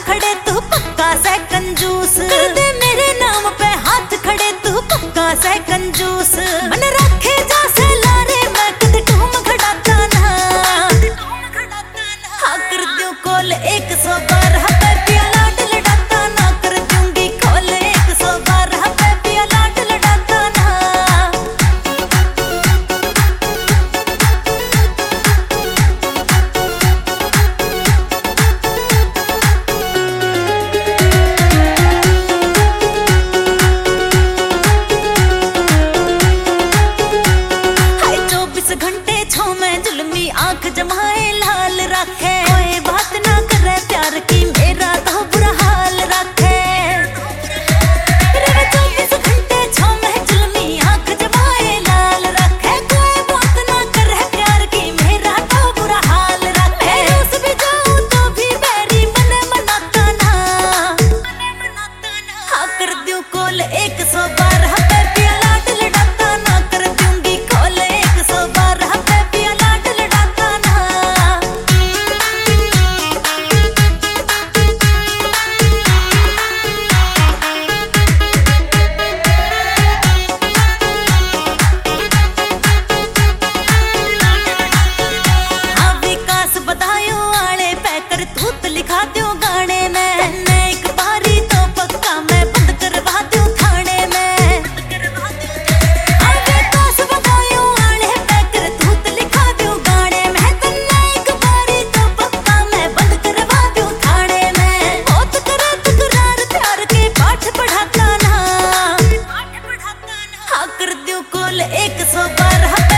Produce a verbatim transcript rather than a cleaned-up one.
खड़े तू पक्का से कंजूस, कर दे मेरे नाम पे हाथ खड़े तू पक्का से कंजूस। मन रखे जा से लारे मैं कद टूम खड़ाता ना, हाँ कर दूं कॉल एक सौ बारह पे पिया लाड लड़ाता ना, कर दूंगी कॉल एक सौ बारह पे पिया लाड लड़ाता ना। घंटे छो में जुल्मी आंख जमाए लाल रखे, कोई बात ना करे प्यार की मेरा तो बुरा हाल रखे। चौबीस घंटे छो में जुल्मी आंख जमाए लाल रखे, कोई बात ना करे प्यार की मेरा तो बुरा हाल रखे। रूस भी जाऊं तो भी बैरी मने मनाता ना, हाँ कर दूं कॉल एक सौ बारह पे पिया लाड लड़ाता ना, कर दूंगी कॉल एक सौ बारह पे पिया लाड लड़ाता ना। हाँ विकास बधायो आले पैकर तूत लिखा दूं गाने में, तन्ने एक बारी तो पक्का मैं बंद करवा दूं थाने में। हाँ विकास बधायो आले पैकर तूत लिखा दूं गाने में, तन्ने एक बारी तो पक्का मैं बंद करवा दूं थाने में। बहुत करे तकरार प्यार के पाठ पढ़ाता ना, हाँ कर दूं कॉल एक सौ बारह